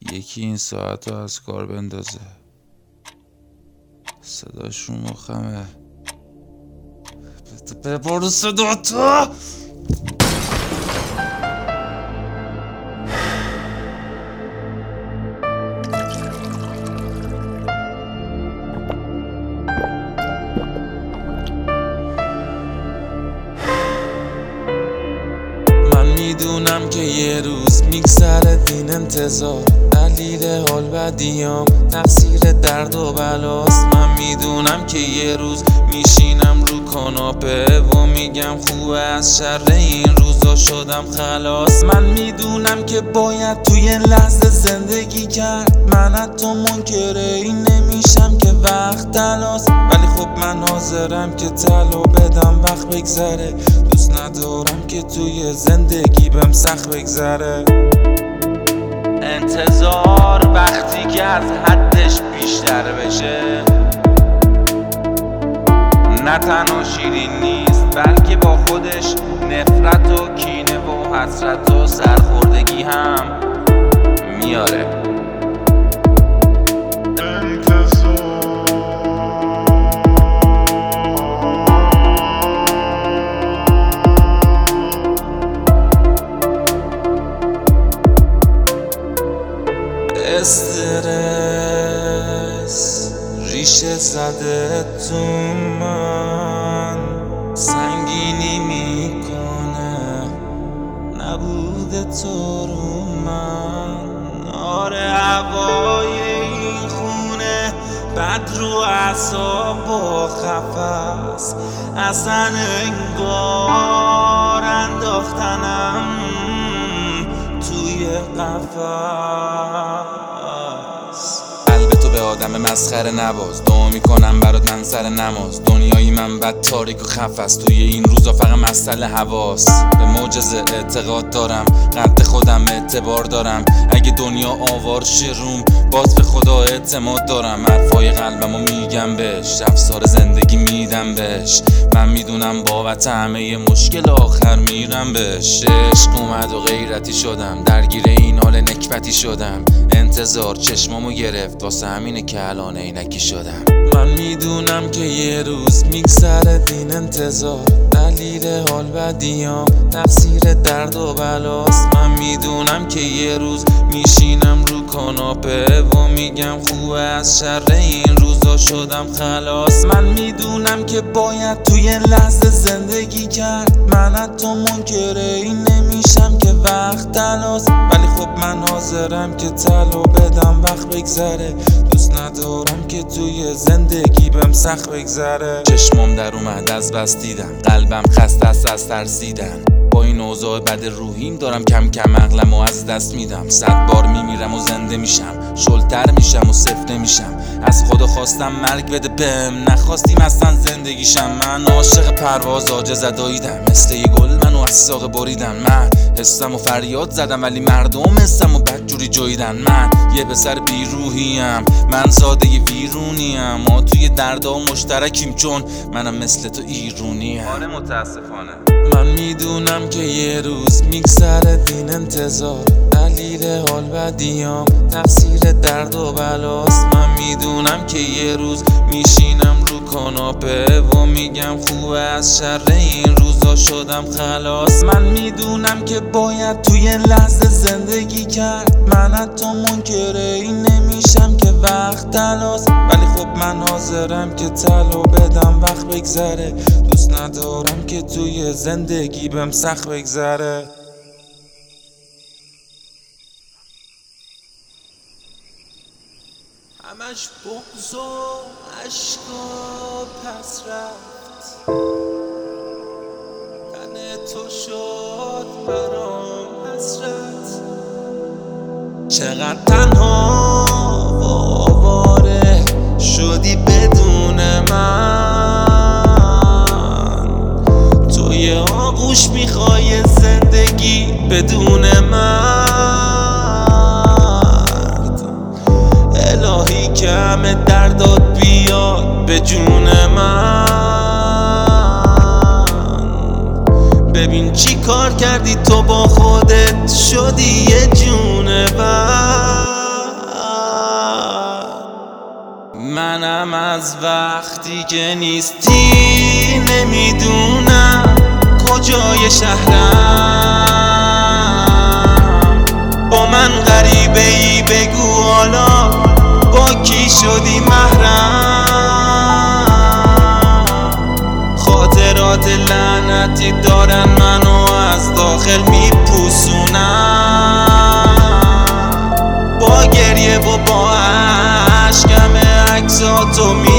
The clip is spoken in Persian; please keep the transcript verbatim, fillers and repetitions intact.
یکی این ساعت رو از کار بندازه. صداش رو مخمه. ببرو صدا تو. میدونم که یه روز میگذره این انتظار، دلیل حال بدیام تقصیر درد و بلاست. من میدونم که یه روز میشینم رو کاناپه و میگم خوبه از شر این روزا شدم خلاص. من میدونم که باید توی لحظه زندگی کرد، من حتی منکر این نمیشم که وقت تلاست، ولی خب من حاضرم که طلا بدم وقت بگذره. دوست ندارم که توی زندگی بهم سخت بگذره. انتظار وقتی که از حدش بیشتر بشه نه تنها شیرین نیست، بلکه با خودش نفرت و کینه و حسرت و سرخوردگی هم میاره. استرس ریشه زده تو من، سنگینی میکنه نبوده تو رو من. آره هوای این خونه بد رو اعصاب و خفست، اصلا انگار انداختنم توی قفس. قلب تو به آدم مسخره نباز، دعا میکنم برات من سر نماز. دنیای من بد تاریک و خفست، توی این روزا فقط مسئله حواس. به معجزه اعتقاد دارم، قد خودم اعتبار دارم. اگه دنیا آوار شه روم باز به خدا اعتماد دارم. حرفای قلبمو میگم بهش، افسار زندگی میدم بهش. من میدونم بابت همه مشکل آخر میرم بهش. عشق اومد و غیرتی شدم، درگیر این حال نکبتی شدم. انتظار چشمامو گرفت، واسه همینه که الان عینکی شدم. من میدونم که یه روز میگذره این انتظار، دلیل حال بدیام تقصیر درد و بلاست. من میدونم که یه روز میشینم رو کاناپه و میگم خوبه از شر این روزا شدم خلاص. من میدونم که باید توی لحظه زندگی کرد، من حتی منکر این نمیشم که وقت تلاست، ولی خب من حاضرم که طلا بدم وقت بگذره. دوست ندارم که توی زندگی بهم سخت بگذره. چشمام در اومد از بس دیدم، قلبم خسته است از ترسیدن. با این اوضاع بد روحیم دارم کم کم عقلمو از دست میدم. صد بار میمیرم و زنده میشم، شلتر میشم و صفر نمیشم. از خدا خواستم مرگ بده بهم، نخواستیم اصلا زندگیشم. من عاشق پرواز عاجز زداییدم، مثل یه گل منو از ساق بریدن. من حسم و فریاد زدم ولی مردم حسم و بدجوری جویدن. من یه پسر بیروحیم، من ساده ویرونیم. ما توی دردا مشترکیم چون منم مثل تو ایرونیم. آره متاسفانه. من میدونم که یه روز میگذره این انتظار، دلیل حال بدیام تقصیر درد و بلاست. من میدونم که یه روز میشینم رو کاناپه و میگم خوبه از شر این روزا شدم خلاص. من میدونم که باید توی لحظه زندگی کرد، من حتی منکر این نمیشم که وقت تلاست، ولی خب من حاضرم که طلا بدم وقت بگذره. دوست ندارم که توی زندگی بهم سخت بگذره. همش بغض و عشق و پس رفت، تن تو شد برام حسرت. چقدر تنها و آواره شدی بدون من، توی آغوش میخوای زندگی بدون مرد. الهی که همه دردات بیاد به جون من. ببین چی کار کردی تو با خودت، شدی یه جون بر. منم از وقتی که نیستی نمیدونم کجای شهرم. با من غریبه ای بگو حالا با کی شدی محرم. خاطرات لعنتی دارن منو از داخل میپوسونن. با گریه و با عشقم عکساتو می